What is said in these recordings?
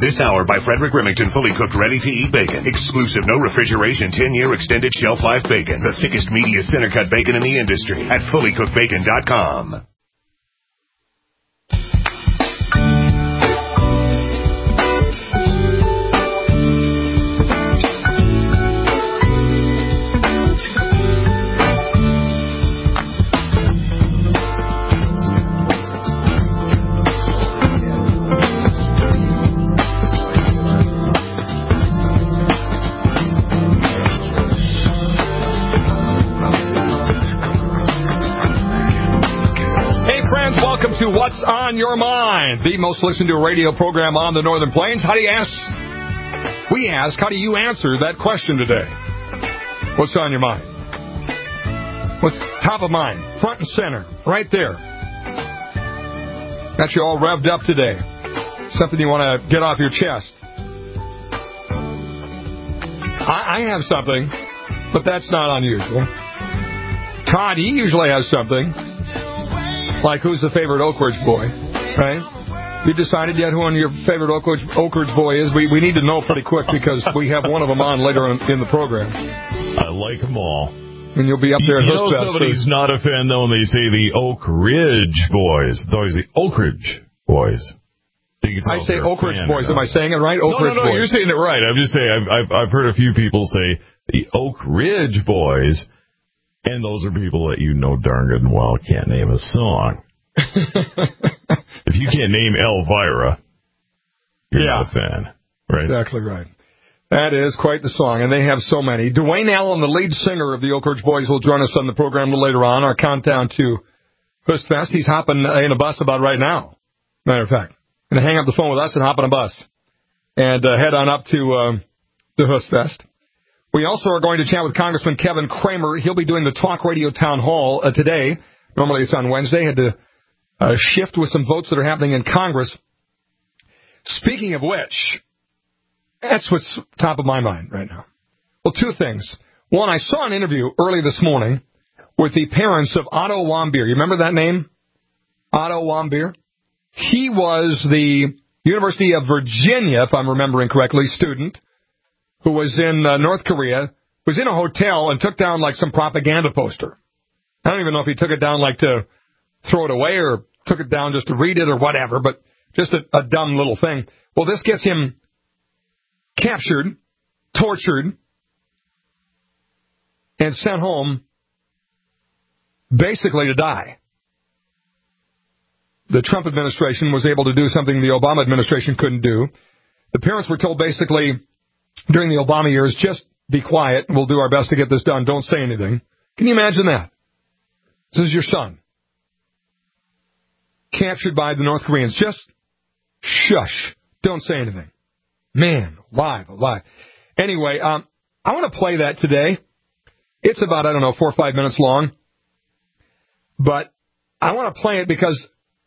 This hour by Frederick Remington, fully cooked, ready-to-eat bacon. Exclusive, no refrigeration, 10-year extended shelf life bacon. The thickest, meatiest center-cut bacon in the industry at fullycookedbacon.com. To What's on Your Mind, the most listened to radio program on the Northern Plains. How do you ask? We ask, how do you answer that question today? What's on your mind? What's top of mind? Front and center, right there. Got you all revved up today. Something you want to get off your chest. I have something, but that's not unusual. Todd, he usually has something. Like, who's the favorite Oak Ridge boy, right? You decided yet who your favorite Oak Ridge boy is? We need to know pretty quick because we have one of them on later in the program. I like them all. And you'll be up there at Hustfest. You know somebody's not a fan, though, when they say the Oak Ridge boys. It's always the Oak Ridge boys. I say Oak Ridge boys. Am I saying it right? Oak Ridge boys. You're saying it right. I'm just saying, I've heard a few people say the Oak Ridge boys. And those are people that you know darn good and well can't name a song. If you can't name Elvira, you're not a fan, right? Exactly right. That is quite the song, and they have so many. Dwayne Allen, the lead singer of the Oak Ridge Boys, will join us on the program later on, our countdown to Hustfest. He's hopping in a bus about right now, matter of fact. Going to hang up the phone with us and hop on a bus and head on up to the Hustfest. We also are going to chat with Congressman Kevin Cramer. He'll be doing the Talk Radio Town Hall today. Normally it's on Wednesday. Had to shift with some votes that are happening in Congress. Speaking of which, that's what's top of my mind right now. Well, two things. One, I saw an interview early this morning with the parents of Otto Warmbier. You remember that name? Otto Warmbier? He was the University of Virginia, if I'm remembering correctly, student who was in North Korea, was in a hotel and took down like some propaganda poster. I don't even know if he took it down like to throw it away or took it down just to read it or whatever, but just a dumb little thing. Well, this gets him captured, tortured, and sent home basically to die. The Trump administration was able to do something the Obama administration couldn't do. The parents were told basically during the Obama years, just be quiet. We'll do our best to get this done. Don't say anything. Can you imagine that? This is your son. Captured by the North Koreans. Just shush. Don't say anything. Man, alive. Anyway, I want to play that today. It's about, 4 or 5 minutes long. But I want to play it because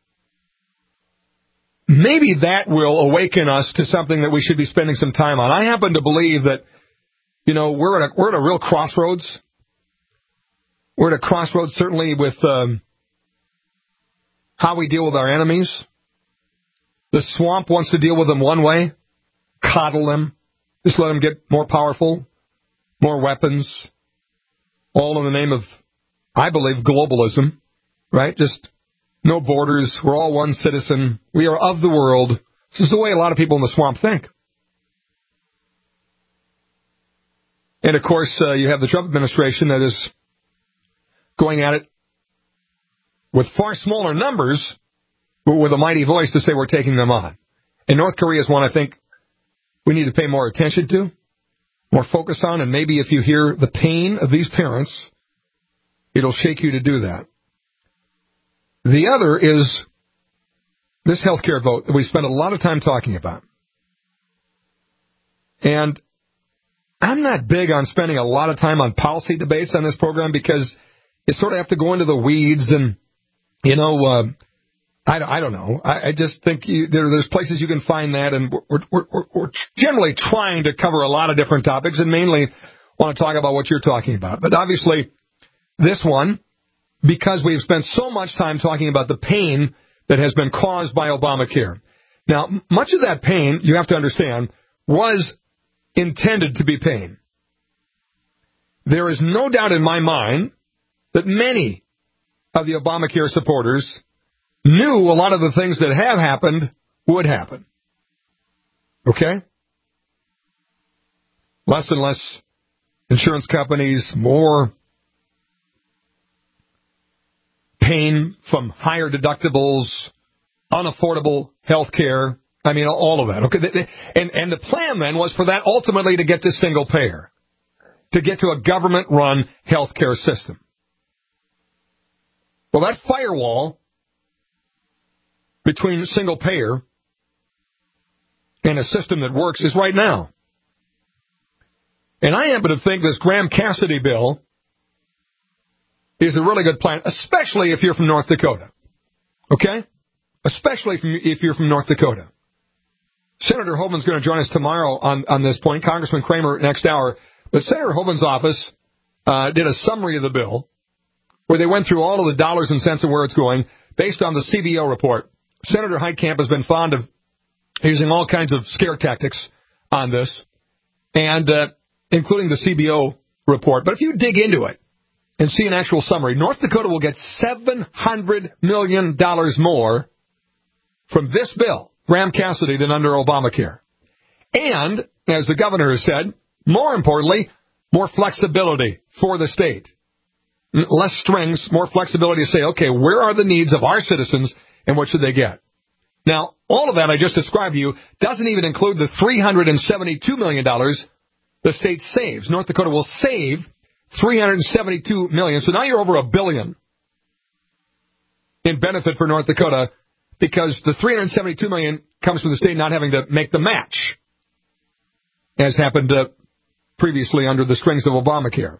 maybe that will awaken us to something that we should be spending some time on. I happen to believe that, we're at a real crossroads. We're at a crossroads, certainly, with how we deal with our enemies. The swamp wants to deal with them one way, coddle them, just let them get more powerful, more weapons, all in the name of, I believe, globalism, right? Just no borders. We're all one citizen. We are of the world. This is the way a lot of people in the swamp think. And, of course, you have the Trump administration that is going at it with far smaller numbers, but with a mighty voice to say we're taking them on. And North Korea is one I think we need to pay more attention to, more focus on, and maybe if you hear the pain of these parents, it'll shake you to do that. The other is this health care vote that we spent a lot of time talking about. And I'm not big on spending a lot of time on policy debates on this program because you sort of have to go into the weeds and, I don't know. I just think there's places you can find that, and we're generally trying to cover a lot of different topics and mainly want to talk about what you're talking about. But obviously, this one, because we've spent so much time talking about the pain that has been caused by Obamacare, Now, much of that pain, you have to understand, was intended to be pain. There is no doubt in my mind that many of the Obamacare supporters knew a lot of the things that have happened would happen. Okay? Less and less insurance companies, more pain from higher deductibles, unaffordable health care. I mean, all of that. Okay, and the plan then was for that ultimately to get to single payer, to get to a government-run health care system. Well, that firewall between single payer and a system that works is right now. And I happen to think this Graham-Cassidy bill is a really good plan, especially if you're from North Dakota. Okay? Especially if you're from North Dakota. Senator Hoeven's going to join us tomorrow on this point. Congressman Kramer next hour. But Senator Hoeven's office did a summary of the bill where they went through all of the dollars and cents and where it's going based on the CBO report. Senator Heitkamp has been fond of using all kinds of scare tactics on this, and including the CBO report. But if you dig into it and see an actual summary, North Dakota will get $700 million more from this bill, Graham-Cassidy, than under Obamacare. And, as the governor has said, more importantly, more flexibility for the state. Less strings, more flexibility to say, okay, where are the needs of our citizens and what should they get? Now, all of that I just described to you doesn't even include the $372 million the state saves. North Dakota will save $372 million. So now you're over $1 billion in benefit for North Dakota because the $372 million comes from the state not having to make the match, as happened previously under the strings of Obamacare.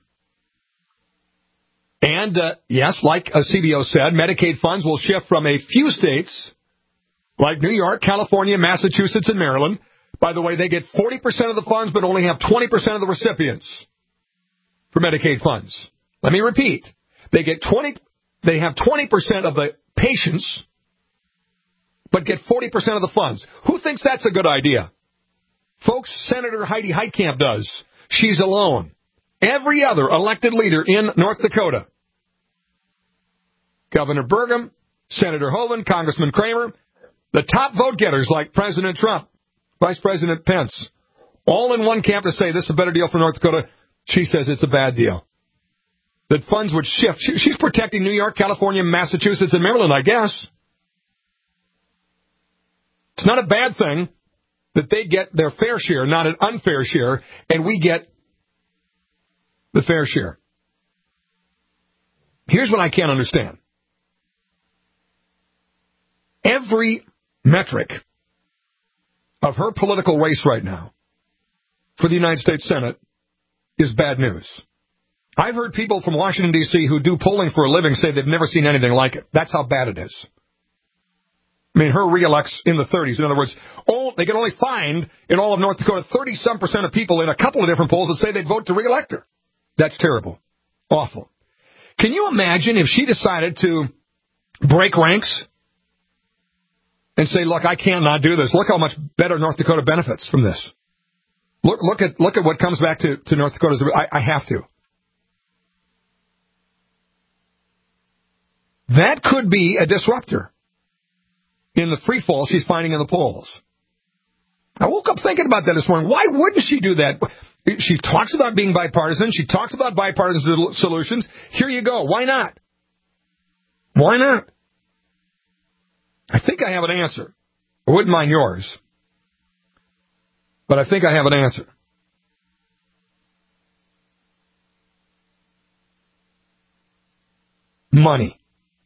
And, yes, like CBO said, Medicaid funds will shift from a few states like New York, California, Massachusetts, and Maryland. By the way, they get 40% of the funds but only have 20% of the recipients for Medicaid funds. Let me repeat. They have 20% of the patients but get 40% of the funds. Who thinks that's a good idea? Folks, Senator Heidi Heitkamp does. She's alone. Every other elected leader in North Dakota, Governor Burgum, Senator Hoeven, Congressman Kramer, the top vote getters like President Trump, Vice President Pence, all in one camp to say this is a better deal for North Dakota. She says it's a bad deal. That funds would shift. She's protecting New York, California, Massachusetts, and Maryland, I guess. It's not a bad thing that they get their fair share, not an unfair share, and we get the fair share. Here's what I can't understand. Every metric of her political race right now for the United States Senate is bad news. I've heard people from Washington, D.C. who do polling for a living say they've never seen anything like it. That's how bad it is. I mean, her re-elect's in the 30s. In other words, they can only find in all of North Dakota 30-some% of people in a couple of different polls that say they'd vote to re-elect her. That's terrible. Awful. Can you imagine if she decided to break ranks and say, look, I cannot do this. Look how much better North Dakota benefits from this. Look at what comes back to North Dakota. I have to. That could be a disruptor in the free fall she's finding in the polls. I woke up thinking about that this morning. Why wouldn't she do that? She talks about being bipartisan. She talks about bipartisan solutions. Here you go. Why not? Why not? I think I have an answer. I wouldn't mind yours. But I think I have an answer. Money.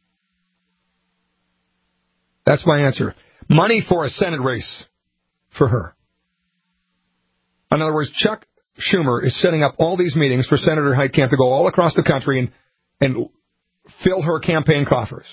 That's my answer. Money for a Senate race for her. In other words, Chuck Schumer is setting up all these meetings for Senator Heitkamp to go all across the country and fill her campaign coffers.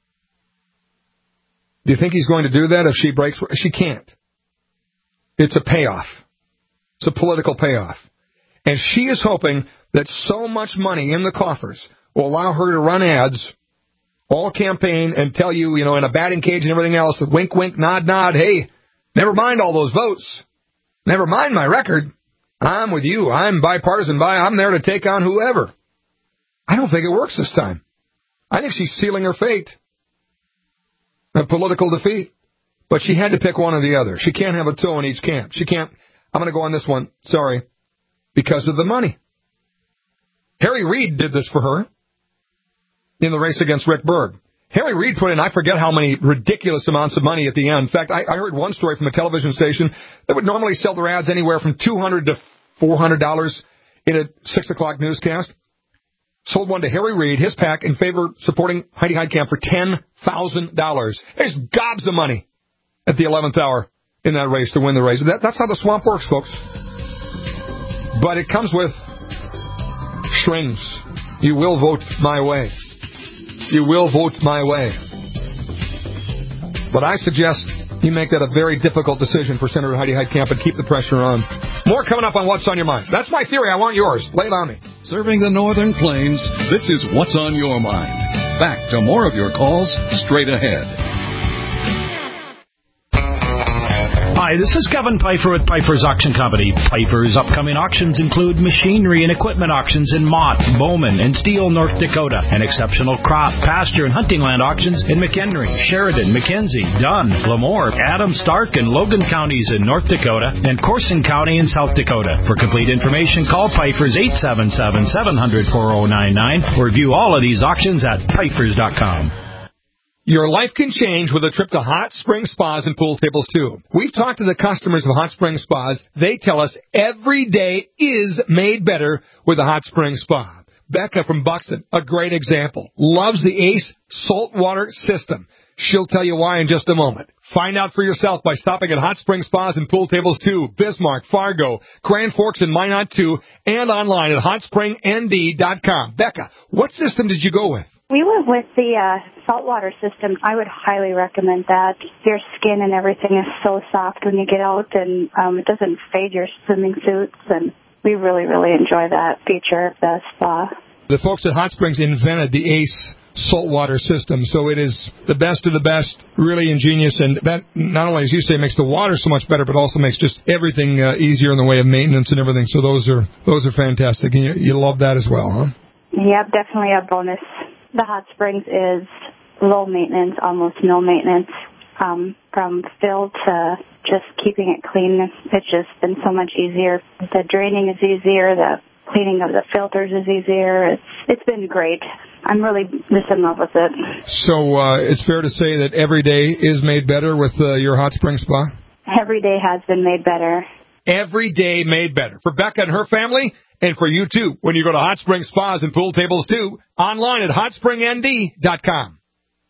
Do you think he's going to do that if she breaks? She can't. It's a payoff. It's a political payoff. And she is hoping that so much money in the coffers will allow her to run ads all campaign and tell you, in a batting cage and everything else, wink, wink, nod, nod, hey, Never mind all those votes. Never mind my record. I'm with you. I'm bipartisan. I'm there to take on whoever. I don't think it works this time. I think she's sealing her fate. A political defeat. But she had to pick one or the other. She can't have a toe in each camp. She can't. I'm going to go on this one. Sorry. Because of the money. Harry Reid did this for her in the race against Rick Berg. Harry Reid put in, I forget how many ridiculous amounts of money at the end. In fact, I heard one story from a television station that would normally sell their ads anywhere from $200 to $400 in a 6 o'clock newscast. Sold one to Harry Reid, his PAC, in favor of supporting Heidi Heitkamp for $10,000. There's gobs of money at the 11th hour in that race to win the race. That's how the swamp works, folks. But it comes with strings. You will vote my way. You will vote my way. But I suggest you make that a very difficult decision for Senator Heidi Heitkamp and keep the pressure on. More coming up on What's on Your Mind. That's my theory. I want yours. Lay it on me. Serving the Northern Plains, this is What's on Your Mind. Back to more of your calls straight ahead. Hi, this is Kevin Pfeiffer with Pfeiffer's Auction Company. Pfeiffer's upcoming auctions include machinery and equipment auctions in Mott, Bowman, and Steele, North Dakota, and exceptional crop, pasture, and hunting land auctions in McHenry, Sheridan, McKenzie, Dunn, Lemoore, Adams, Stark, and Logan counties in North Dakota, and Corson County in South Dakota. For complete information, call Pfeiffer's 877-700-4099 or view all of these auctions at Pfeiffer's.com. Your life can change with a trip to Hot Spring Spas and Pool Tables, too. We've talked to the customers of Hot Spring Spas. They tell us every day is made better with a Hot Spring Spa. Becca from Buxton, a great example, loves the Ace saltwater system. She'll tell you why in just a moment. Find out for yourself by stopping at Hot Spring Spas and Pool Tables, too. Bismarck, Fargo, Grand Forks, and Minot, too. And online at hotspringnd.com. Becca, what system did you go with? We went with the saltwater system. I would highly recommend that. Your skin and everything is so soft when you get out, and it doesn't fade your swimming suits, and we really, really enjoy that feature of the spa. The folks at Hot Springs invented the Ace saltwater system, so it is the best of the best, really ingenious, and that not only, as you say, makes the water so much better, but also makes just everything easier in the way of maintenance and everything. So those are fantastic, and you love that as well, huh? Yep, definitely a bonus. The Hot Springs is low maintenance, almost no maintenance, from fill to just keeping it clean. It's just been so much easier. The draining is easier. The cleaning of the filters is easier. It's been great. I'm really just in love with it. So it's fair to say that every day is made better with your Hot Springs Spa? Every day has been made better. Every day made better. For Becca and her family, and for you, too, when you go to Hot Spring Spas and Pool Tables, too, online at hotspringnd.com.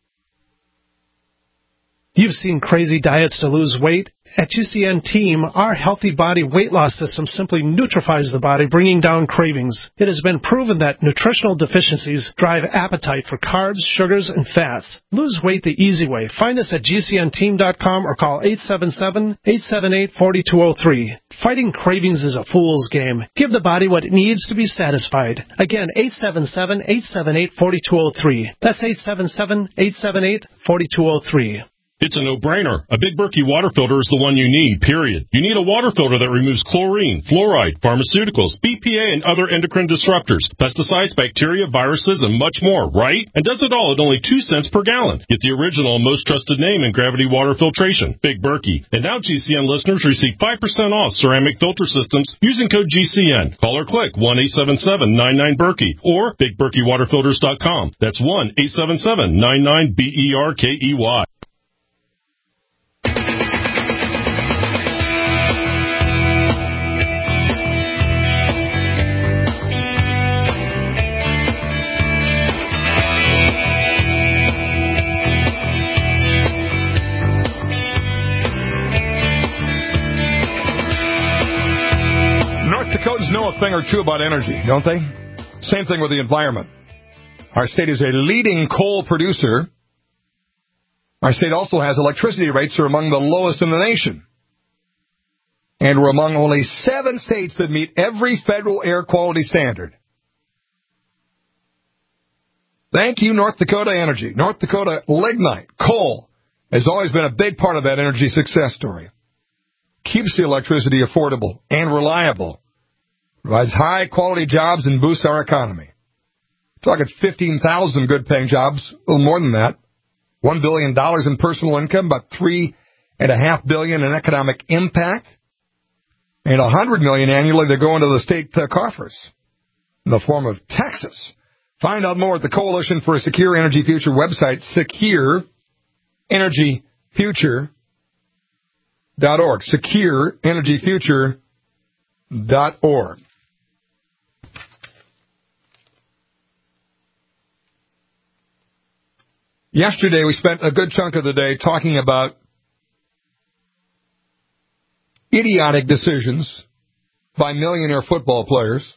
You've seen crazy diets to lose weight. At GCN Team, our healthy body weight loss system simply neutralizes the body, bringing down cravings. It has been proven that nutritional deficiencies drive appetite for carbs, sugars, and fats. Lose weight the easy way. Find us at GCNteam.com or call 877-878-4203. Fighting cravings is a fool's game. Give the body what it needs to be satisfied. Again, 877-878-4203. That's 877-878-4203. It's a no-brainer. A Big Berkey water filter is the one you need, period. You need a water filter that removes chlorine, fluoride, pharmaceuticals, BPA, and other endocrine disruptors, pesticides, bacteria, viruses, and much more, right? And does it all at only 2 cents per gallon. Get the original and most trusted name in gravity water filtration, Big Berkey. And now GCN listeners receive 5% off ceramic filter systems using code GCN. Call or click 1-877-99-BERKEY or BigBerkeyWaterFilters.com. That's 1-877-99-BERKEY. Dakotans know a thing or two about energy, don't they? Same thing with the environment. Our state is a leading coal producer. Our state also has electricity rates that are among the lowest in the nation. And we're among only 7 states that meet every federal air quality standard. Thank you, North Dakota Energy. North Dakota lignite, coal, has always been a big part of that energy success story. keeps the electricity affordable and reliable, provides high-quality jobs, and boosts our economy. We're talking 15,000 good-paying jobs, a little more than that. $1 billion in personal income, about $3.5 billion in economic impact, and $100 million annually that go into the state coffers in the form of taxes. Find out more at the Coalition for a Secure Energy Future website, SecureEnergyFuture.org. SecureEnergyFuture.org. Yesterday, we spent a good chunk of the day talking about idiotic decisions by millionaire football players.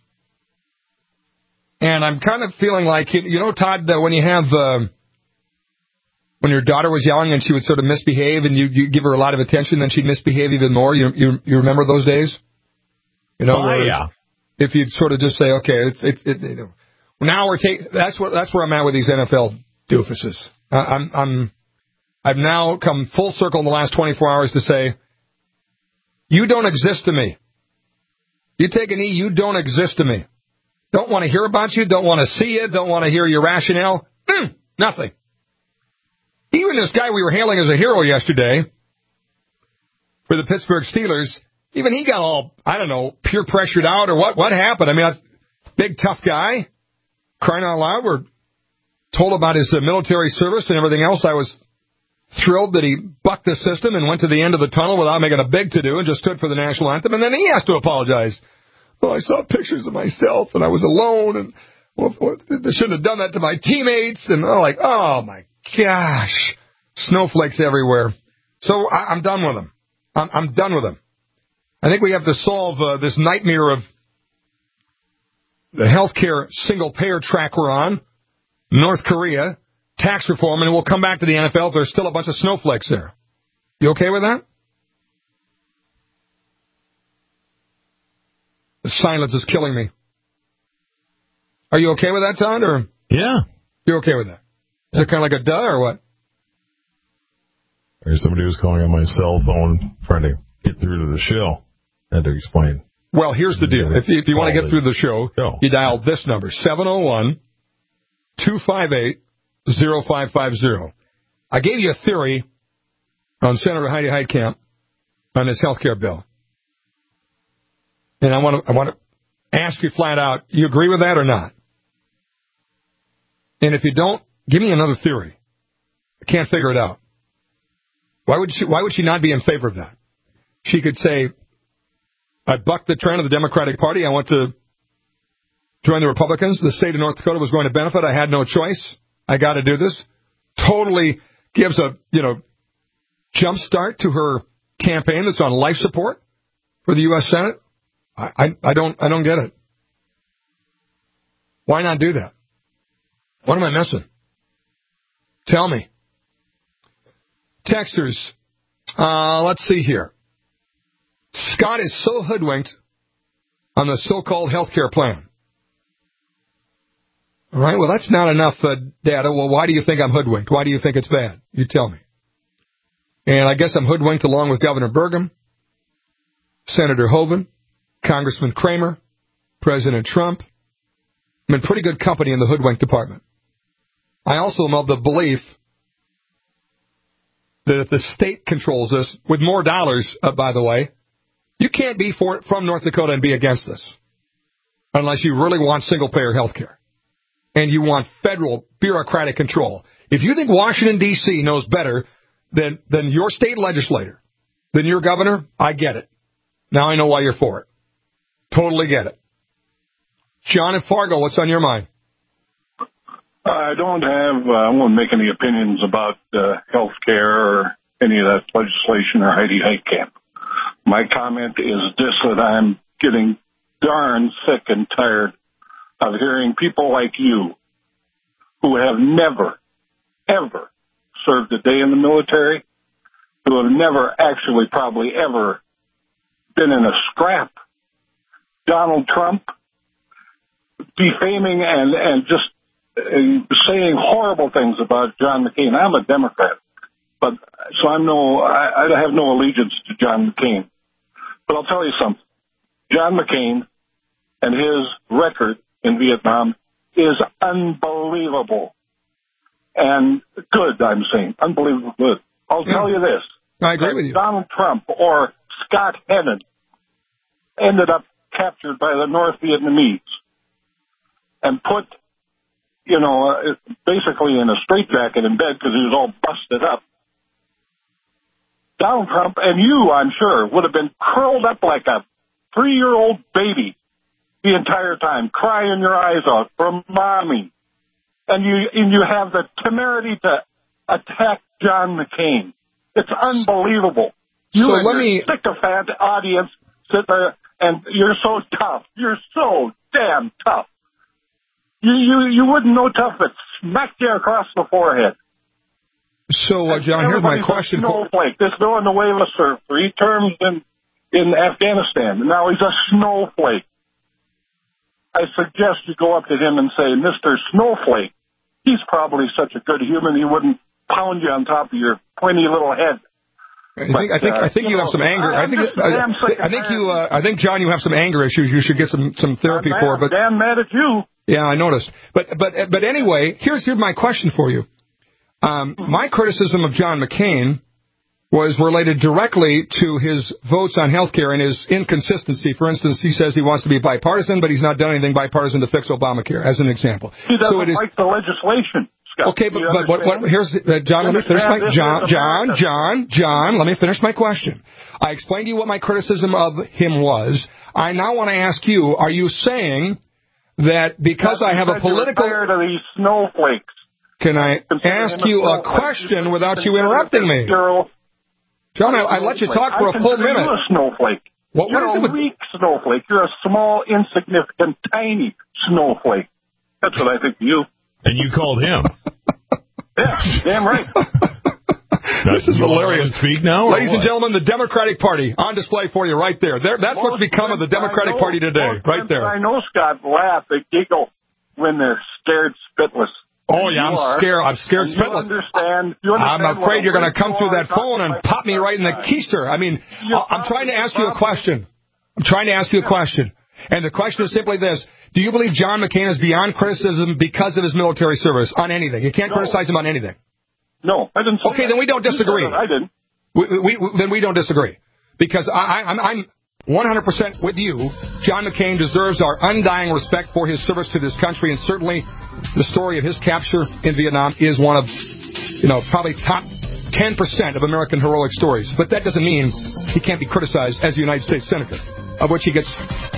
And I'm kind of feeling like, Todd, when you have, when your daughter was young and she would sort of misbehave and you give her a lot of attention, then she'd misbehave even more. You remember those days? Yeah. If you'd sort of just say, okay, now that's where I'm at with these NFL doofuses. I've now come full circle in the last 24 hours to say, you don't exist to me. You take a knee, you don't exist to me. Don't want to hear about you, don't want to see you, don't want to hear your rationale. Nothing. Even this guy we were hailing as a hero yesterday for the Pittsburgh Steelers, even he got all, peer pressured out or what happened? I mean, big tough guy, crying out loud. We're told about his military service and everything else. I was thrilled that he bucked the system and went to the end of the tunnel without making a big to-do and just stood for the national anthem, and then he has to apologize. Well, I saw pictures of myself, and I was alone, and I shouldn't have done that to my teammates, and oh my gosh, snowflakes everywhere. So I'm done with them. I'm done with them. I think we have to solve this nightmare of the healthcare single-payer track we're on, North Korea, tax reform, and we'll come back to the NFL if there's still a bunch of snowflakes there. You okay with that? The silence is killing me. Are you okay with that, Todd? Or yeah. You're okay with that? Is it kind of like a duh or what? There's somebody who's calling on my cell phone trying to get through to the show. I had to explain. Well, here's the deal. If you want to get through the show, you dial this number, 701-258-0550. I gave you a theory on Senator Heidi Heitkamp on this health care bill. And I want to ask you flat out, you agree with that or not? And if you don't, give me another theory. I can't figure it out. Why would she not be in favor of that? She could say, I bucked the trend of the Democratic Party. I went to join the Republicans. The state of North Dakota was going to benefit. I had no choice. I got to do this. Totally gives a, jump start to her campaign that's on life support for the U.S. Senate. I don't get it. Why not do that? What am I missing? Tell me. Texters, let's see here. Scott is so hoodwinked on the so-called health care plan. All right, well, that's not enough data. Well, why do you think I'm hoodwinked? Why do you think it's bad? You tell me. And I guess I'm hoodwinked along with Governor Burgum, Senator Hoeven, Congressman Kramer, President Trump. I'm in pretty good company in the hoodwink department. I also am of the belief that if the state controls this, with more dollars, by the way, you can't be from North Dakota and be against this unless you really want single-payer health care and you want federal bureaucratic control. If you think Washington, D.C. knows better than your state legislator, than your governor, I get it. Now I know why you're for it. Totally get it. John in Fargo, what's on your mind? I won't make any opinions about health care or any of that legislation or Heidi Heitkamp. My comment is this, that I'm getting darn sick and tired of hearing people like you who have never, ever served a day in the military, who have never actually probably ever been in a scrap. Donald Trump defaming and just saying horrible things about John McCain. I'm a Democrat, but so I have no allegiance to John McCain. But I'll tell you something. John McCain and his record in Vietnam is unbelievable. And good, I'm saying. Unbelievable good. I'll tell you this. I agree with you. Donald Trump or Scott Hennon ended up captured by the North Vietnamese and put, basically in a straitjacket in bed because he was all busted up. Donald Trump and you, I'm sure, would have been curled up like a 3-year-old baby the entire time, crying your eyes out for mommy. And you have the temerity to attack John McCain. It's unbelievable. You and your sycophant audience sit there, and you're so tough. You're so damn tough. You wouldn't know tough if it smacked you across the forehead. So, John, here's my question. Snowflake. This Venezuela served 3 terms in Afghanistan, and now he's a snowflake. I suggest you go up to him and say, Mr. Snowflake, he's probably such a good human he wouldn't pound you on top of your pointy little head. I think you have some anger. I think, John, you have some anger issues. You should get some therapy for. But damn mad at you. Yeah, I noticed. But anyway, here's my question for you. My criticism of John McCain was related directly to his votes on health care and his inconsistency. For instance, he says he wants to be bipartisan, but he's not done anything bipartisan to fix Obamacare, as an example. He doesn't like the legislation, Scott. Okay, but here's John. Let me finish John. Let me finish my question. I explained to you what my criticism of him was. I now want to ask you: are you saying that because I have a political? You're tired of these snowflakes. Can I ask you a question without you interrupting me? John, I let you talk for a full minute. You're a snowflake. You're a weak snowflake. You're a small, insignificant, tiny snowflake. That's what I think of you. And you called him. Yeah, damn right. This is hilarious. Speak now, ladies and gentlemen, the Democratic Party on display for you right there. That's what's become of the Democratic Party today, right there. I know Scott laugh, they giggle when they're scared spitless. Oh, yeah, I'm scared spitless. You understand I'm afraid you're going to come through that phone and pop me right in the keister. I mean, I'm trying to ask you a question. And the question is simply this. Do you believe John McCain is beyond criticism because of his military service on anything? You can't criticize him on anything. No, I didn't say Okay, then we don't disagree. I didn't. Then we don't disagree. Because I'm 100% with you. John McCain deserves our undying respect for his service to this country, and certainly the story of his capture in Vietnam is one of, probably top 10% of American heroic stories. But that doesn't mean he can't be criticized as a United States Senator, of which he gets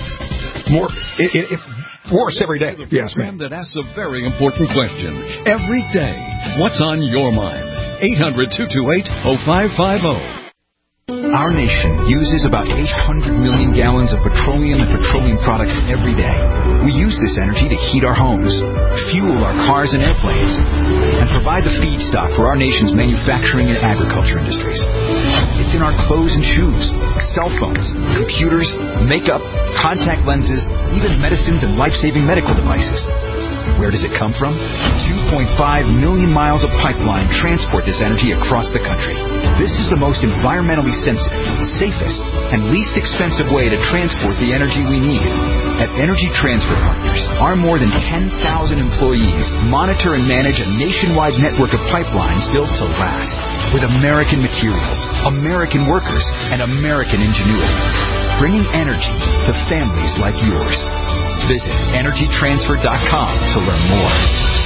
worse every day. Yes, ma'am. That asks a very important question every day. What's on your mind? 800-228-0550. Our nation uses about 800 million gallons of petroleum and petroleum products every day. We use this energy to heat our homes, fuel our cars and airplanes, and provide the feedstock for our nation's manufacturing and agriculture industries. It's in our clothes and shoes, cell phones, computers, makeup, contact lenses, even medicines and life-saving medical devices. Where does it come from? 2.5 million miles of pipeline transport this energy across the country. This is the most environmentally sensitive, safest, and least expensive way to transport the energy we need. At Energy Transfer Partners, our more than 10,000 employees monitor and manage a nationwide network of pipelines built to last, with American materials, American workers, and American ingenuity, bringing energy to families like yours. Visit EnergyTransfer.com to learn more.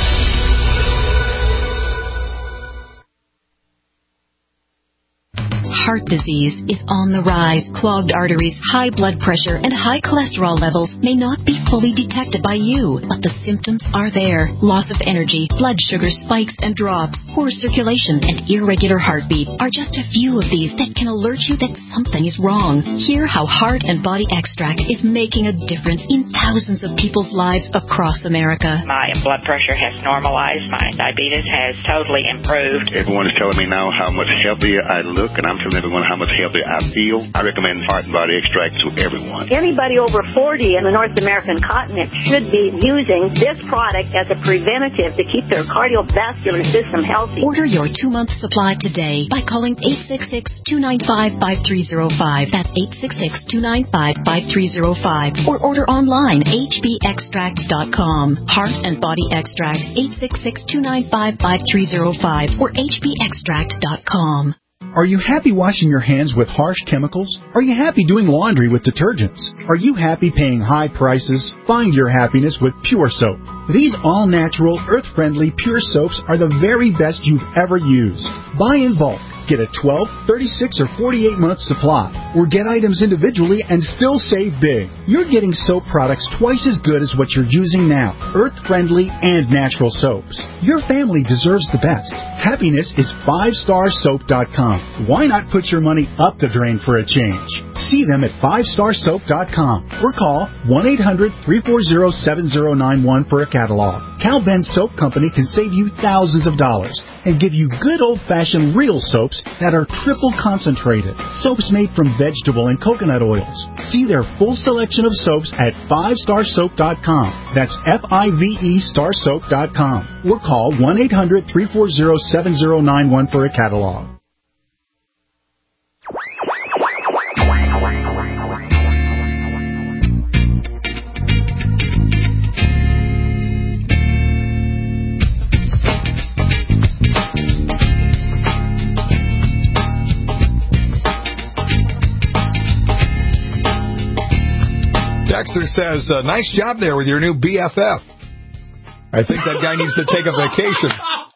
Heart disease is on the rise. Clogged arteries, high blood pressure, and high cholesterol levels may not be fully detected by you, but the symptoms are there. Loss of energy, blood sugar spikes and drops, poor circulation, and irregular heartbeat are just a few of these that can alert you that something is wrong. Hear how Heart and Body Extract is making a difference in thousands of people's lives across America. My blood pressure has normalized. My diabetes has totally improved. Everyone's telling me now how much healthier I look, and I'm feeling everyone how much healthier I feel, I recommend Heart and Body Extract to everyone. Anybody over 40 in the North American continent should be using this product as a preventative to keep their cardiovascular system healthy. Order your 2-month supply today by calling 866-295-5305. That's 866-295-5305. Or order online, hbextracts.com. Heart and Body Extracts, 866-295-5305 or hbextracts.com. Are you happy washing your hands with harsh chemicals? Are you happy doing laundry with detergents? Are you happy paying high prices? Find your happiness with Pure Soap. These all-natural, earth-friendly Pure Soaps are the very best you've ever used. Buy in bulk. Get a 12, 36, or 48-month supply, or get items individually and still save big. You're getting soap products twice as good as what you're using now, earth-friendly and natural soaps. Your family deserves the best. Happiness is 5starsoap.com. Why not put your money up the drain for a change? See them at 5starsoap.com or call 1-800-340-7091 for a catalog. Cal Ben Soap Company can save you thousands of dollars and give you good old-fashioned real soaps that are triple concentrated. Soaps made from vegetable and coconut oils. See their full selection of soaps at 5starsoap.com. That's F-I-V-E starsoap.com. Or call 1-800-340-7091 for a catalog. Dexter says, nice job there with your new BFF. I think that guy needs to take a vacation.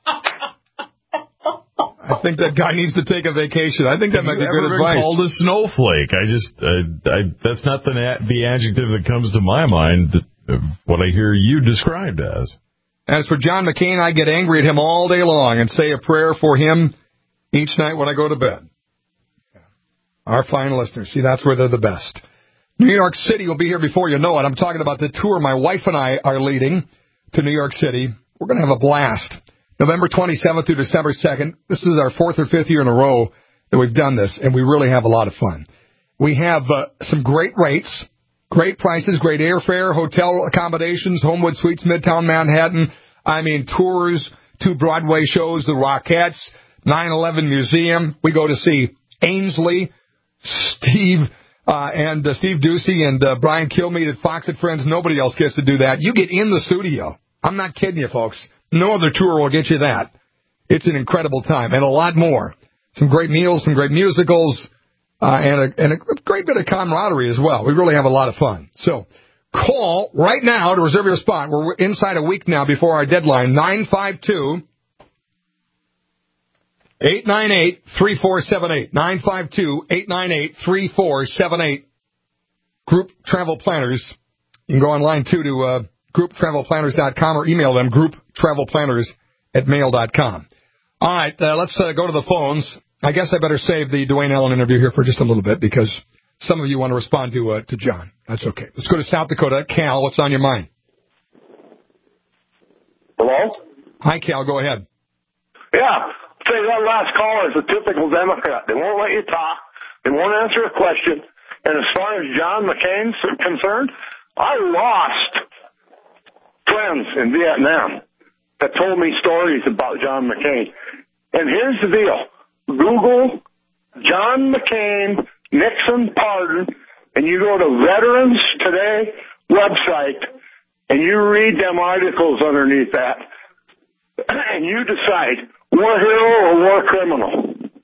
I think that might be good advice. Called a snowflake. That's not the adjective that comes to my mind. What I hear you described as. As for John McCain, I get angry at him all day long and say a prayer for him each night when I go to bed. Our fine listeners, see, that's where they're the best. New York City will be here before you know it. I'm talking about the tour my wife and I are leading to New York City. We're going to have a blast. November 27th through December 2nd. This is our 4th or 5th year in a row that we've done this, and we really have a lot of fun. We have some great rates, great prices, great airfare, hotel accommodations, Homewood Suites, Midtown Manhattan. I mean, tours, 2 Broadway shows, the Rockettes, 9/11 Museum. We go to see Ainsley, Steve Ducey and Brian Kilmeade at Fox and Friends. Nobody else gets to do that. You get in the studio. I'm not kidding you, folks. No other tour will get you that. It's an incredible time and a lot more. Some great meals, some great musicals, and a great bit of camaraderie as well. We really have a lot of fun. So call right now to reserve your spot. We're inside a week now before our deadline, 952-898-3478. 952-898-3478. Group Travel Planners. You can go online, too, to grouptravelplanners.com or email them, grouptravelplanners@mail.com. All right, let's go to the phones. I guess I better save the Dwayne Allen interview here for just a little bit because some of you want to respond to John. That's okay. Let's go to South Dakota. Cal, what's on your mind? Hello? Hi, Cal. Go ahead. Yeah. Say that last caller is a typical Democrat. They won't let you talk. They won't answer a question. And as far as John McCain's concerned, I lost friends in Vietnam that told me stories about John McCain. And here's the deal. Google John McCain, Nixon pardon, and you go to Veterans Today website, and you read them articles underneath that, and you decide war hero or war criminal.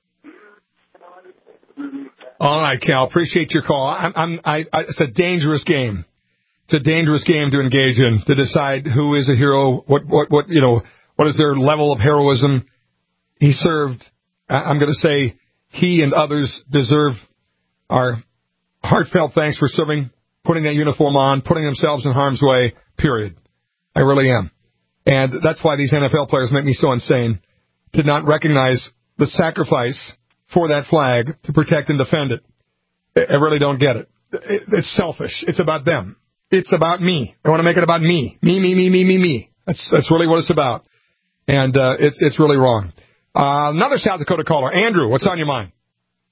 All right, Cal. Appreciate your call. It's a dangerous game. It's a dangerous game to engage in, to decide who is a hero, what is their level of heroism. He served. I'm going to say he and others deserve our heartfelt thanks for serving, putting that uniform on, putting themselves in harm's way, period. I really am. And that's why these NFL players make me so insane, to not recognize the sacrifice for that flag to protect and defend it. I really don't get it. It's selfish. It's about them. It's about me. I want to make it about me. Me. That's really what it's about. And it's really wrong. Another South Dakota caller. Andrew, what's on your mind?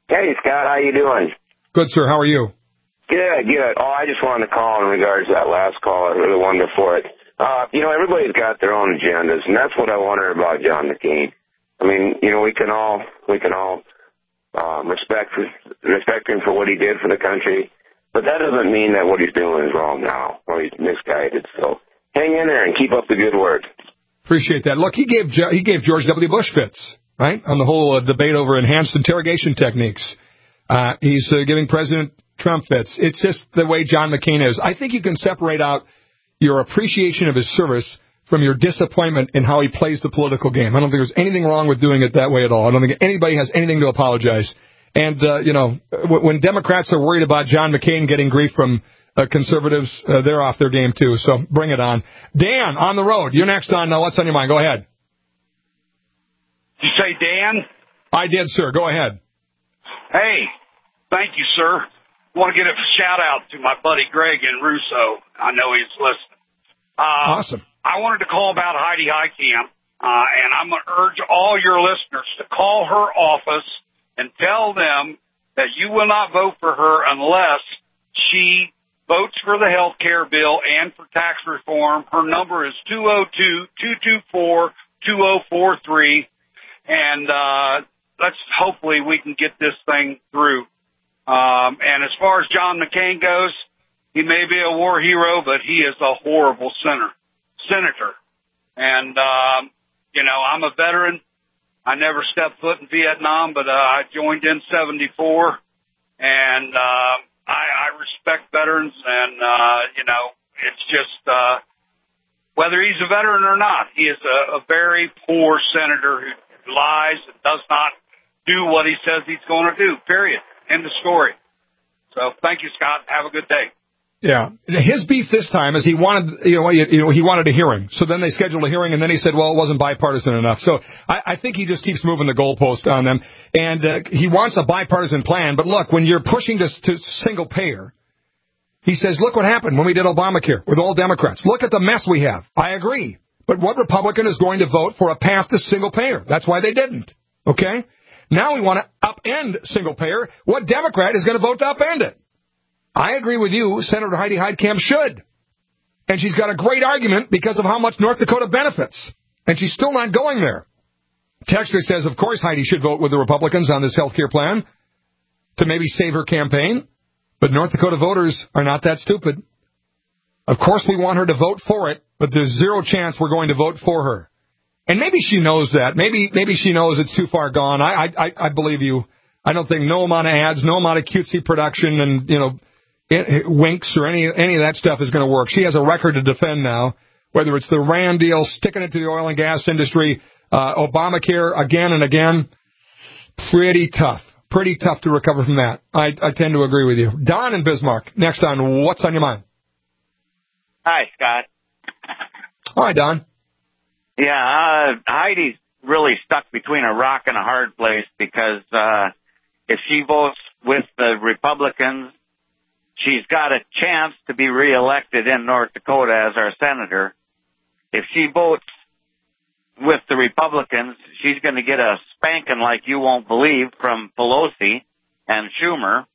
Hey, Scott, how you doing? Good, sir. How are you? Good, good. Oh, I just wanted to call in regards to that last call. I really wanted for it. Everybody's got their own agendas, and that's what I wonder about John McCain. I mean, we can all respect him for what he did for the country, but that doesn't mean that what he's doing is wrong now or he's misguided. So hang in there and keep up the good work. Appreciate that. Look, he gave George W. Bush fits, right, on the whole debate over enhanced interrogation techniques. He's giving President Trump fits. It's just the way John McCain is. I think you can separate out your appreciation of his service from your disappointment in how he plays the political game. I don't think there's anything wrong with doing it that way at all. I don't think anybody has anything to apologize. And, when Democrats are worried about John McCain getting grief from conservatives, they're off their game, too. So bring it on. Dan, on the road. You're next on What's on Your Mind. Go ahead. Did you say Dan? I did, sir. Go ahead. Hey, thank you, sir. I want to get a shout-out to my buddy Greg in Russo. I know he's listening. Awesome. I wanted to call about Heidi Heitkamp, and I'm going to urge all your listeners to call her office and tell them that you will not vote for her unless she votes for the health care bill and for tax reform. Her number is 202-224-2043, and hopefully we can get this thing through. And as far as John McCain goes, he may be a war hero, but he is a horrible senator. And, I'm a veteran. I never stepped foot in Vietnam, but I joined in 1974. And I respect veterans, and, it's just whether he's a veteran or not, he is a very poor senator who lies and does not do what he says he's going to do, period. End of story. So thank you, Scott. Have a good day. Yeah. His beef this time is he wanted, he wanted a hearing. So then they scheduled a hearing, and then he said, well, it wasn't bipartisan enough. So I think he just keeps moving the goalpost on them. And he wants a bipartisan plan. But look, when you're pushing to single payer, he says, look what happened when we did Obamacare with all Democrats. Look at the mess we have. I agree. But what Republican is going to vote for a path to single payer? That's why they didn't. Okay? Now we want to upend single payer. What Democrat is going to vote to upend it? I agree with you. Senator Heidi Heitkamp should. And she's got a great argument because of how much North Dakota benefits. And she's still not going there. Texter says, of course, Heidi should vote with the Republicans on this health care plan to maybe save her campaign. But North Dakota voters are not that stupid. Of course, we want her to vote for it, but there's zero chance we're going to vote for her. And maybe she knows that. Maybe she knows it's too far gone. I believe you. I don't think no amount of ads, no amount of cutesy production and, winks or any of that stuff is going to work. She has a record to defend now, whether it's the Rand deal, sticking it to the oil and gas industry, Obamacare again and again. Pretty tough to recover from that. I tend to agree with you. Don in Bismarck, next on What's on Your Mind? Hi, Scott. Hi, Don. Yeah, Heidi's really stuck between a rock and a hard place because if she votes with the Republicans, she's got a chance to be reelected in North Dakota as our senator. If she votes with the Republicans, she's going to get a spanking like you won't believe from Pelosi and Schumer.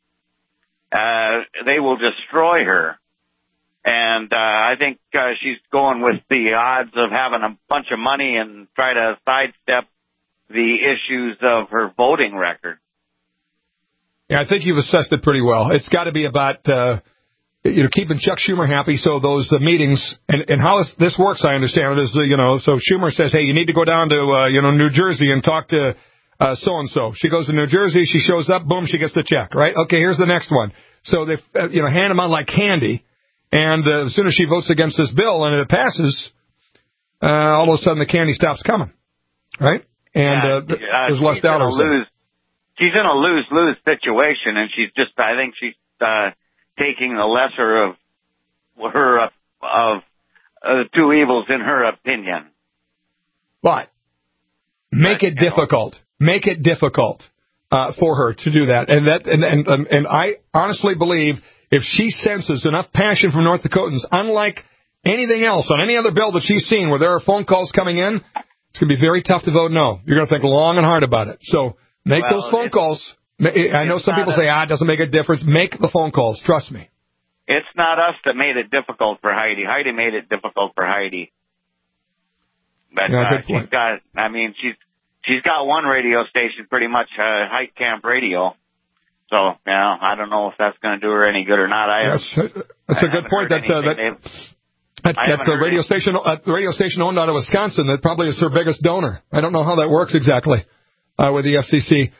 They will destroy her. And I think she's going with the odds of having a bunch of money and try to sidestep the issues of her voting record. Yeah, I think you've assessed it pretty well. It's got to be about keeping Chuck Schumer happy. So those meetings and how this works, I understand it is so Schumer says, hey, you need to go down to New Jersey and talk to so and so. She goes to New Jersey, she shows up, boom, she gets the check. Right? Okay, here's the next one. So they hand them out like candy. And as soon as she votes against this bill and it passes, all of a sudden the candy stops coming, right? And there's less dollars. She's in a lose-lose situation, and I think she's taking the lesser of two evils in her opinion. But make it difficult. Make it difficult for her to do that, and I honestly believe. If she senses enough passion from North Dakotans, unlike anything else on any other bill that she's seen where there are phone calls coming in, it's going to be very tough to vote no. You're going to think long and hard about it. So make those phone calls. I know some people say, it doesn't make a difference. Make the phone calls. Trust me. It's not us that made it difficult for Heidi. Heidi made it difficult for Heidi. But she's got one radio station, pretty much Hike Camp Radio. So, I don't know if that's going to do her any good or not. That's a good point. That's a radio station owned out of Wisconsin that probably is her biggest donor. I don't know how that works exactly with the FCC.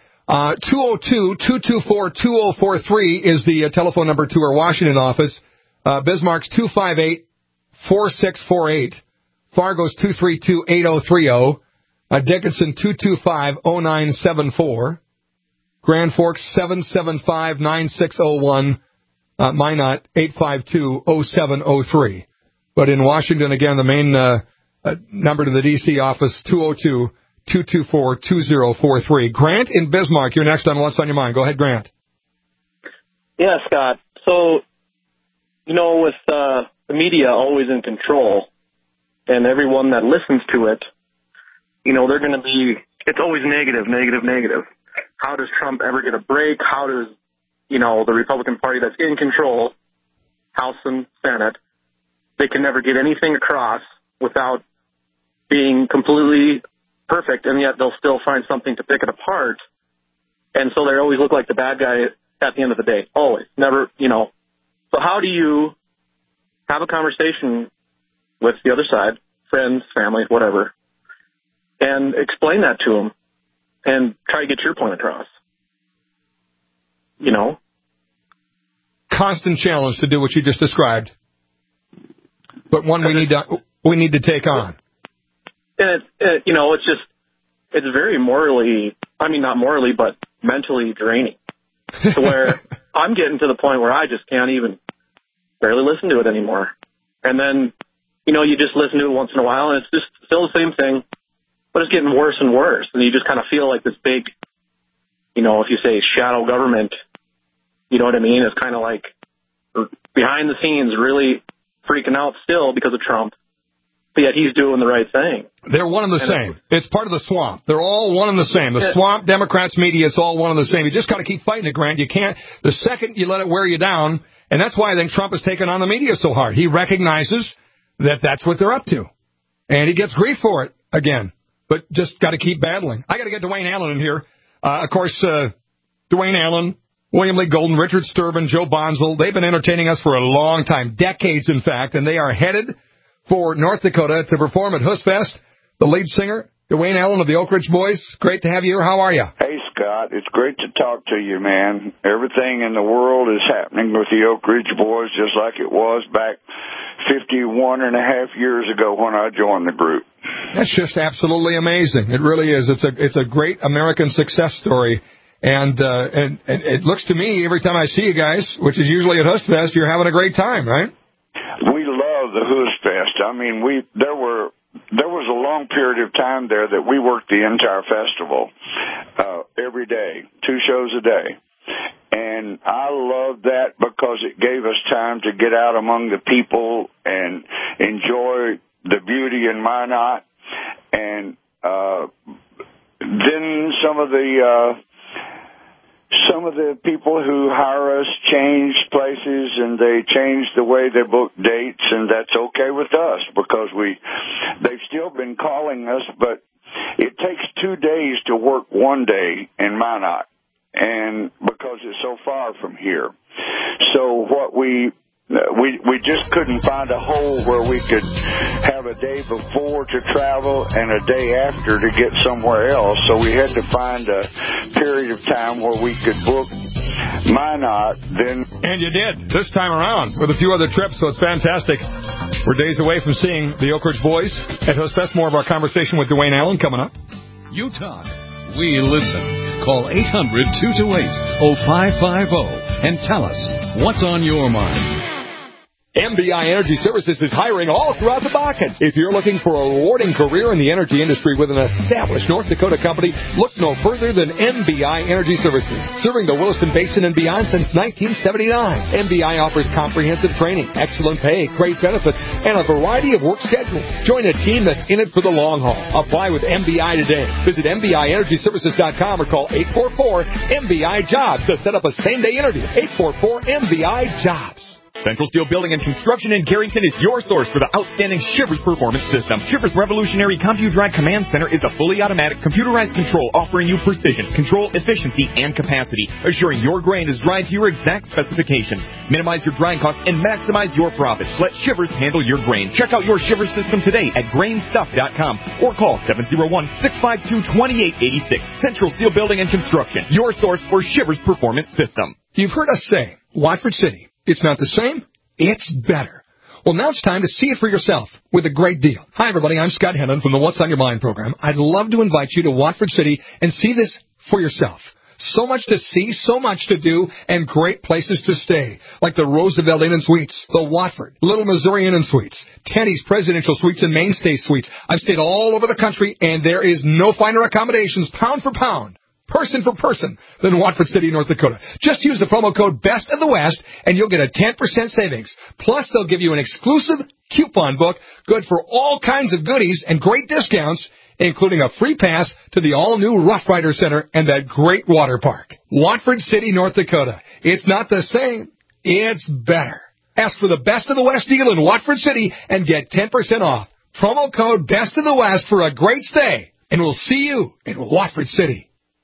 202-224-2043 is the telephone number to our Washington office. Bismarck's 258-4648. Fargo's 232-8030. Dickinson 225-0974. Grand Forks 775-9601. Minot 852-0703. But in Washington, again, the main number to the D.C. office, 202-224-2043. Grant in Bismarck, you're next on What's on Your Mind. Go ahead, Grant. Yeah, Scott. So, with the media always in control and everyone that listens to it, they're going to be, it's always negative. How does Trump ever get a break? How does, the Republican Party that's in control, House and Senate, they can never get anything across without being completely perfect, and yet they'll still find something to pick it apart. And so they always look like the bad guy at the end of the day. Always. Never, So how do you have a conversation with the other side, friends, family, whatever, and explain that to them and try to get your point across? Constant challenge to do what you just described, but one we need to take on. And it's very morally, not morally, but mentally draining, to where I'm getting to the point where I just can't even barely listen to it anymore. And then, you just listen to it once in a while, and it's just still the same thing, but it's getting worse and worse. And you just kind of feel like this big, if you say shadow government, you know what I mean? It's kind of like behind the scenes really freaking out still because of Trump. But yet he's doing the right thing. They're one and the same. It's part of the swamp. They're all one and the same. The swamp, Democrats, media, it's all one and the same. You just got to keep fighting it, Grant. You can't. The second you let it wear you down, and that's why I think Trump has taken on the media so hard. He recognizes that that's what they're up to. And he gets grief for it again. But just got to keep battling. I got to get Dwayne Allen in here. Of course, Dwayne Allen, William Lee Golden, Richard Sturban, Joe Bonzel, they've been entertaining us for a long time, decades in fact, and they are headed for North Dakota to perform at Husfest. The lead singer, Dwayne Allen of the Oak Ridge Boys. Great to have you here. How are you? Hey, Scott. It's great to talk to you, man. Everything in the world is happening with the Oak Ridge Boys just like it was back 51 and a half years ago when I joined the group. That's just absolutely amazing. It really is. It's a great American success story. And it looks to me, every time I see you guys, which is usually at Husfest, you're having a great time, right? We love the Husfest. There was a long period of time there that we worked the entire festival, every day, 2 shows a day. And I loved that because it gave us time to get out among the people and enjoy the beauty in Minot. And then some of the people who hire us change places, and they change the way they book dates, and that's okay with us because they've still been calling us, but it takes 2 days to work 1 day in Minot, and because it's so far from here. So what we just couldn't find a hole where we could have a day before to travel and a day after to get somewhere else. So we had to find a period of time where we could book Minot. And you did, this time around, with a few other trips, so it's fantastic. We're days away from seeing the Oak Ridge Boys at Husfest. More of our conversation with Dwayne Allen coming up. You talk, we listen. Call 800-228-0550 and tell us what's on your mind. MBI Energy Services is hiring all throughout the Bakken. If you're looking for a rewarding career in the energy industry with an established North Dakota company, look no further than MBI Energy Services. Serving the Williston Basin and beyond since 1979, MBI offers comprehensive training, excellent pay, great benefits, and a variety of work schedules. Join a team that's in it for the long haul. Apply with MBI today. Visit MBIEnergyServices.com or call 844-MBI-JOBS to set up a same-day interview. 844-MBI-JOBS. Central Steel Building and Construction in Carrington is your source for the outstanding Shivers Performance System. Shivers Revolutionary CompuDrive Command Center is a fully automatic computerized control offering you precision, control, efficiency, and capacity, assuring your grain is dried to your exact specifications. Minimize your drying costs and maximize your profits. Let Shivers handle your grain. Check out your Shivers system today at grainstuff.com or call 701-652-2886. Central Steel Building and Construction, your source for Shivers Performance System. You've heard us say, Watford City. It's not the same, it's better. Well, now it's time to see it for yourself with a great deal. Hi, everybody. I'm Scott Hennon from the What's on Your Mind program. I'd love to invite you to Watford City and see this for yourself. So much to see, so much to do, and great places to stay, like the Roosevelt Inn and Suites, the Watford, Little Missouri Inn and Suites, Tenny's Presidential Suites, and Mainstay Suites. I've stayed all over the country, and there is no finer accommodations, pound for pound, person for person, than Watford City, North Dakota. Just use the promo code Best of the West, and you'll get a 10% savings. Plus, they'll give you an exclusive coupon book, good for all kinds of goodies and great discounts, including a free pass to the all-new Rough Rider Center and that great water park. Watford City, North Dakota. It's not the same, it's better. Ask for the Best of the West deal in Watford City and get 10% off. Promo code Best of the West for a great stay, and we'll see you in Watford City.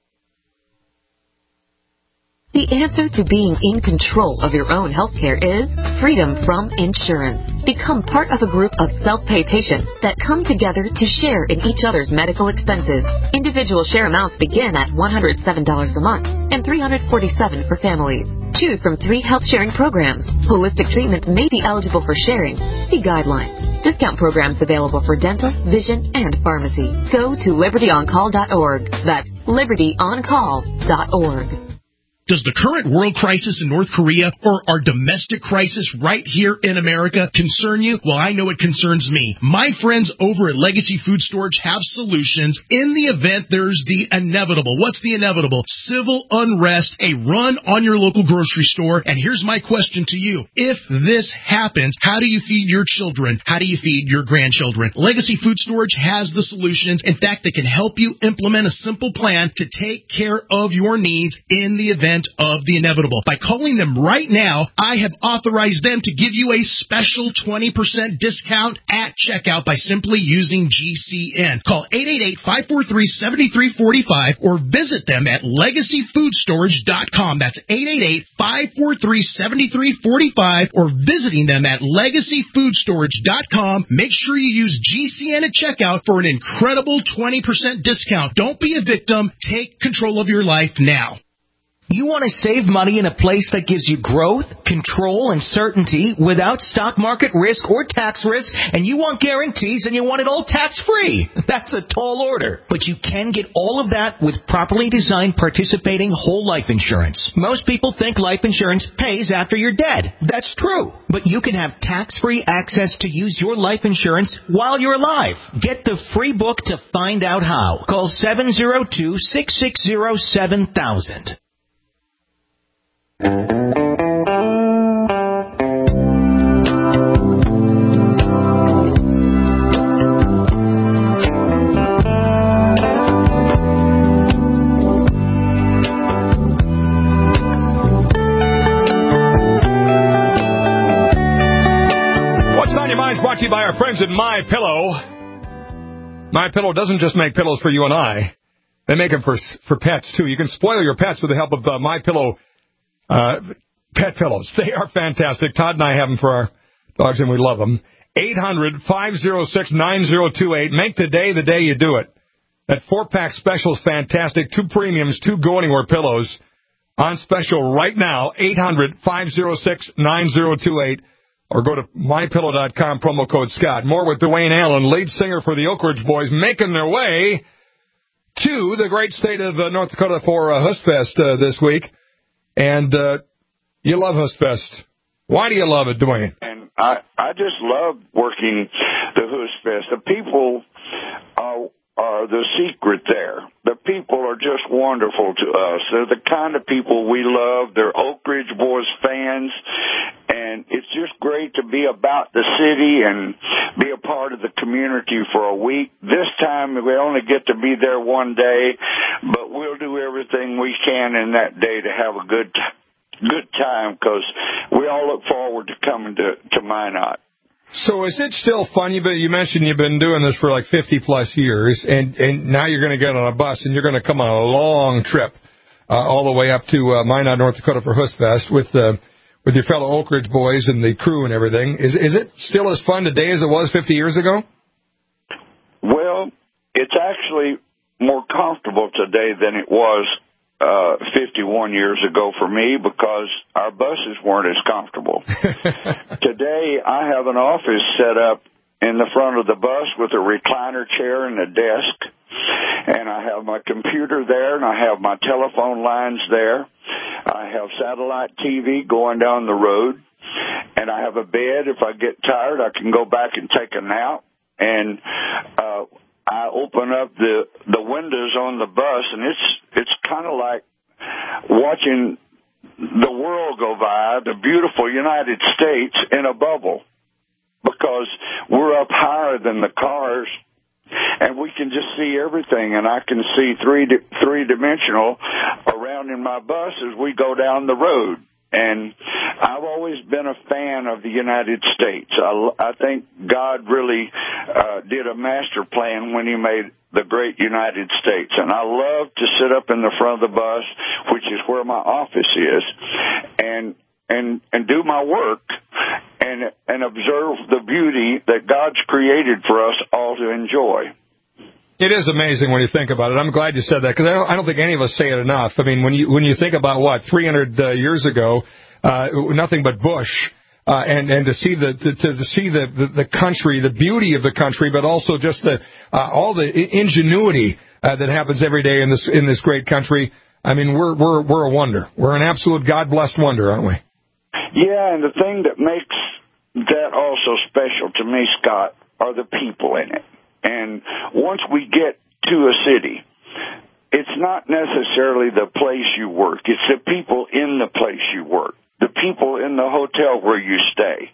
The answer to being in control of your own health care is freedom from insurance. Become part of a group of self-pay patients that come together to share in each other's medical expenses. Individual share amounts begin at $107 a month and $347 for families. Choose from 3 health sharing programs. Holistic treatments may be eligible for sharing. See guidelines. Discount programs available for dental, vision, and pharmacy. Go to libertyoncall.org. That's libertyoncall.org. Does the current world crisis in North Korea or our domestic crisis right here in America concern you? Well, I know it concerns me. My friends over at Legacy Food Storage have solutions in the event there's the inevitable. What's the inevitable? Civil unrest, a run on your local grocery store. And here's my question to you. If this happens, how do you feed your children? How do you feed your grandchildren? Legacy Food Storage has the solutions. In fact, they can help you implement a simple plan to take care of your needs in the event of the inevitable. By calling them right now, I have authorized them to give you a special 20% discount at checkout by simply using GCN. Call 888-543-7345 or visit them at legacyfoodstorage.com. That's 888-543-7345 or visiting them at legacyfoodstorage.com. Make sure you use GCN at checkout for an incredible 20% discount. Don't be a victim. Take control of your life now. You want to save money in a place that gives you growth, control, and certainty without stock market risk or tax risk, and you want guarantees and you want it all tax-free. That's a tall order. But you can get all of that with properly designed participating whole life insurance. Most people think life insurance pays after you're dead. That's true. But you can have tax-free access to use your life insurance while you're alive. Get the free book to find out how. Call 702-660-7000. What's on Your Mind is brought to you by our friends at MyPillow. MyPillow doesn't just make pillows for you and I. They make them for pets, too. You can spoil your pets with the help of MyPillow pet pillows. They are fantastic. Todd and I have them for our dogs, and we love them. 800-506-9028. Make today the day you do it. That 4-pack special is fantastic. 2 premiums, 2 go-anywhere pillows on special right now. 800-506-9028. Or go to MyPillow.com, promo code Scott. More with Dwayne Allen, lead singer for the Oak Ridge Boys, making their way to the great state of North Dakota for Hustfest this week. And you love Hustfest. Why do you love it, Dwayne? And I just love working the Huss Fest. The people are the secret there. The people are just wonderful to us. They're the kind of people we love. They're Oak Ridge Boys fans, and it's just great to be about the city and be a part of the community for a week. This time we only get to be there one day, but we'll do everything we can in that day to have a good time, because we all look forward to coming to Minot. So is it still fun? You mentioned you've been doing this for like 50-plus years, and now you're going to get on a bus, and you're going to come on a long trip all the way up to Minot, North Dakota for Huss Fest with your fellow Oak Ridge Boys and the crew and everything. Is it still as fun today as it was 50 years ago? Well, it's actually more comfortable today than it was 51 years ago for me, because our buses weren't as comfortable. Today, I have an office set up in the front of the bus with a recliner chair and a desk, and I have my computer there, and I have my telephone lines there. I have satellite TV going down the road, and I have a bed. If I get tired, I can go back and take a nap, and I open up the windows on the bus, and it's kind of like watching the world go by, the beautiful United States in a bubble, because we're up higher than the cars, and we can just see everything, and I can see three-dimensional around in my bus as we go down the road. And I've always been a fan of the United States. I think God really did a master plan when he made the great United States. And I love to sit up in the front of the bus, which is where my office is, and do my work and observe the beauty that God's created for us all to enjoy. It is amazing when you think about it. I'm glad you said that, because I don't think any of us say it enough. I mean, when you think about 300 years ago, nothing but bush, and to see the country, the beauty of the country, but also just all the ingenuity that happens every day in this great country. I mean, we're a wonder. We're an absolute God-blessed wonder, aren't we? Yeah, and the thing that makes that also special to me, Scott, are the people in it. And once we get to a city, it's not necessarily the place you work. It's the people in the place you work, the people in the hotel where you stay.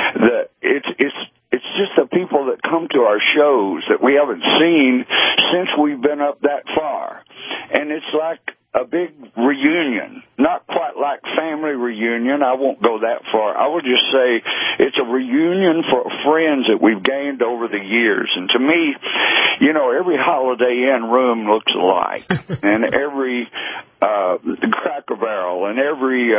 It's just the people that come to our shows that we haven't seen since we've been up that far. And it's like a big reunion, not quite like family reunion. I won't go that far. I would just say it's a reunion for friends that we've gained over the years. And to me, every Holiday Inn room looks alike, and every Cracker Barrel, and every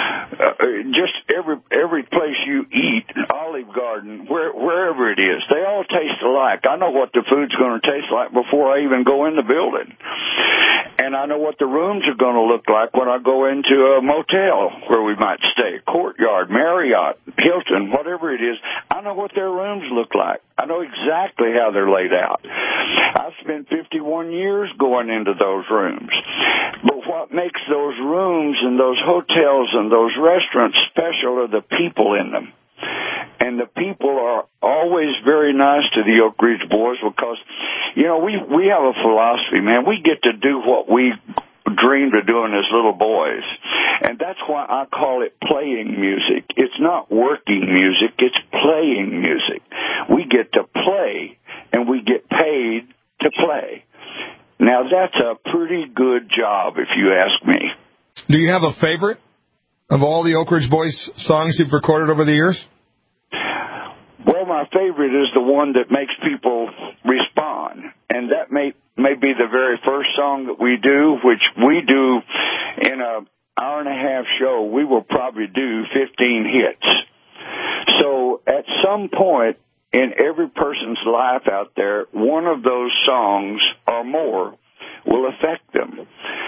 place you eat, Olive Garden, wherever it is, they all taste alike. I know what the food's going to taste like before I even go in the building. And I know what the rooms are going to look like when I go into a motel where we might stay, Courtyard, Marriott, Hilton, whatever it is. I know what their rooms look like. I know exactly how they're laid out. I've spent 51 years going into those rooms. But what makes those rooms and those hotels and those restaurants special are the people in them. And the people are always very nice to the Oak Ridge Boys, because, we have a philosophy, man. We get to do what we dreamed of doing as little boys. And that's why I call it playing music. It's not working music, it's playing music. We get to play, and we get paid to play. Now, that's a pretty good job, if you ask me. Do you have a favorite of all the Oak Ridge Boys songs you've recorded over the years? Well, my favorite is the one that makes people respond, and that may be the very first song that we do, which we do in an hour-and-a-half show. We will probably do 15 hits. So at some point in every person's life out there, one of those songs or more will affect them.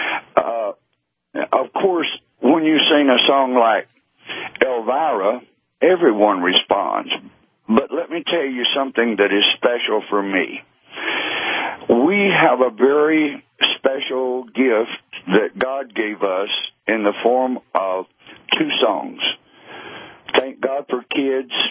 Of course, when you sing a song like Elvira, everyone responds. But let me tell you something that is special for me. We have a very special gift that God gave us in the form of two songs. Thank God for Kids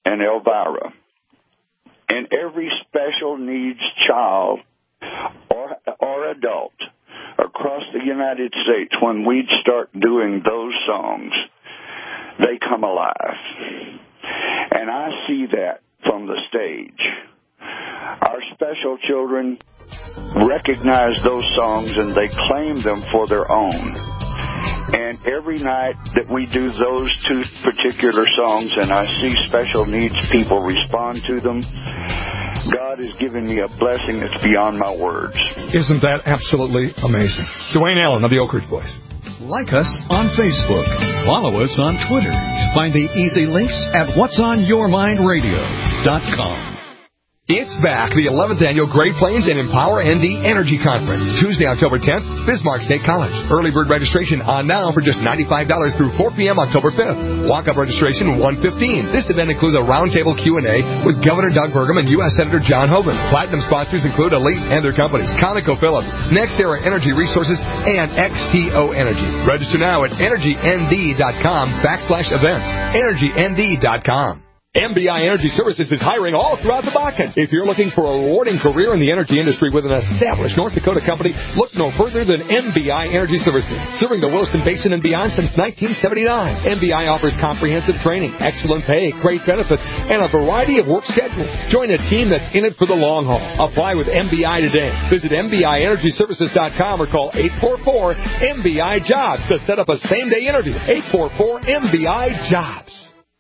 and Elvira. And every special needs child or adult across the United States, when we start doing those songs, they come alive. And I see that from the stage. Our special children recognize those songs and they claim them for their own. And every night that we do those two particular songs and I see special needs people respond to them, God has given me a blessing that's beyond my words. Isn't that absolutely amazing? Dwayne Allen of the Oak Ridge Boys. Like us on Facebook. Follow us on Twitter. Find the easy links at whatsonyourmindradio.com. It's back, the 11th Annual Great Plains and Empower ND Energy Conference, Tuesday, October 10th, Bismarck State College. Early bird registration on now for just $95 through 4 p.m. October 5th. Walk-up registration $115. This event includes a roundtable Q&A with Governor Doug Burgum and U.S. Senator John Hoeven. Platinum sponsors include Elite and their companies, ConocoPhillips, NextEra Energy Resources, and XTO Energy. Register now at energynd.com/events. energynd.com. MBI Energy Services is hiring all throughout the Bakken. If you're looking for a rewarding career in the energy industry with an established North Dakota company, look no further than MBI Energy Services. Serving the Williston Basin and beyond since 1979. MBI offers comprehensive training, excellent pay, great benefits, and a variety of work schedules. Join a team that's in it for the long haul. Apply with MBI today. Visit MBIEnergyServices.com or call 844-MBI-JOBS to set up a same-day interview. 844-MBI-JOBS.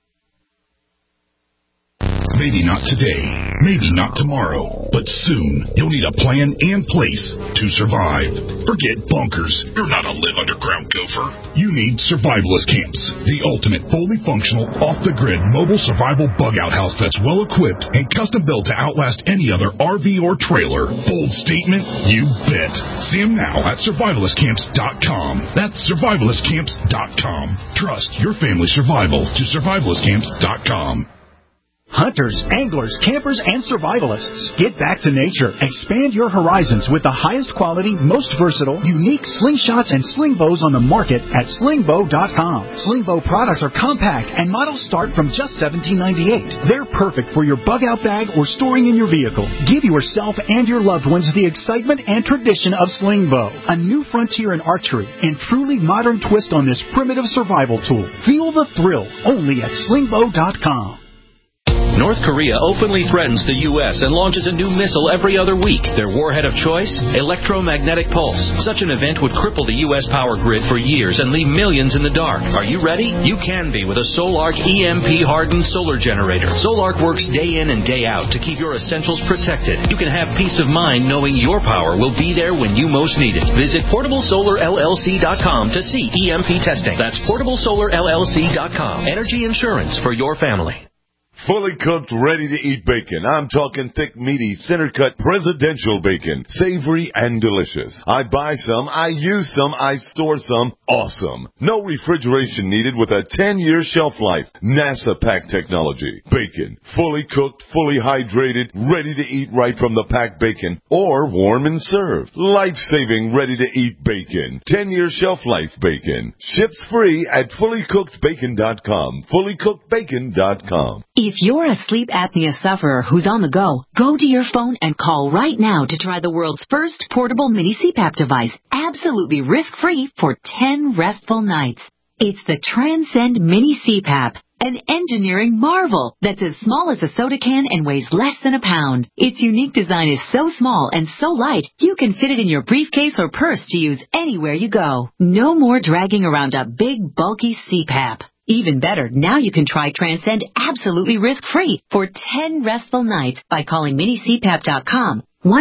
Maybe not today, maybe not tomorrow, but soon you'll need a plan and place to survive. Forget bunkers. You're not a live underground gopher. You need Survivalist Camps, the ultimate fully functional, off-the-grid mobile survival bug-out house that's well-equipped and custom-built to outlast any other RV or trailer. Bold statement? You bet. See them now at survivalistcamps.com. That's survivalistcamps.com. Trust your family's survival to survivalistcamps.com. Hunters, anglers, campers, and survivalists. Get back to nature. Expand your horizons with the highest quality, most versatile, unique slingshots and sling bows on the market at slingbow.com. Slingbow products are compact and models start from just $17.98. They're perfect for your bug-out bag or storing in your vehicle. Give yourself and your loved ones the excitement and tradition of Slingbow, a new frontier in archery and truly modern twist on this primitive survival tool. Feel the thrill only at slingbow.com. North Korea openly threatens the U.S. and launches a new missile every other week. Their warhead of choice? Electromagnetic pulse. Such an event would cripple the U.S. power grid for years and leave millions in the dark. Are you ready? You can be with a Solark EMP-hardened solar generator. Solark works day in and day out to keep your essentials protected. You can have peace of mind knowing your power will be there when you most need it. Visit PortableSolarLLC.com to see EMP testing. That's PortableSolarLLC.com. Energy insurance for your family. Fully cooked, ready-to-eat bacon. I'm talking thick, meaty, center-cut presidential bacon. Savory and delicious. I buy some, I use some, I store some. Awesome. No refrigeration needed with a 10-year shelf life. NASA pack technology. Bacon. Fully cooked, fully hydrated, ready to eat right from the packed bacon. Or warm and served. Life-saving, ready-to-eat bacon. 10-year shelf life bacon. Ships free at fullycookedbacon.com. Fullycookedbacon.com. If you're a sleep apnea sufferer who's on the go to your phone and call right now to try the world's first portable mini CPAP device, absolutely risk-free for 10 restful nights. It's the Transcend Mini CPAP, an engineering marvel that's as small as a soda can and weighs less than a pound. Its unique design is so small and so light, you can fit it in your briefcase or purse to use anywhere you go. No more dragging around a big, bulky CPAP. Even better, now you can try Transcend absolutely risk-free for 10 restful nights by calling minicpap.com,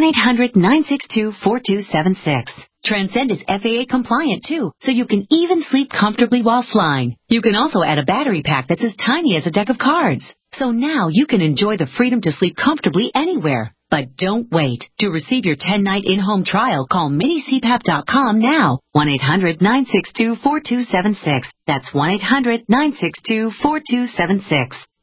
1-800-962-4276. Transcend is FAA compliant too, so you can even sleep comfortably while flying. You can also add a battery pack that's as tiny as a deck of cards. So now you can enjoy the freedom to sleep comfortably anywhere. But don't wait. To receive your 10-night in-home trial, call minicpap.com now. 1-800-962-4276. That's 1-800-962-4276.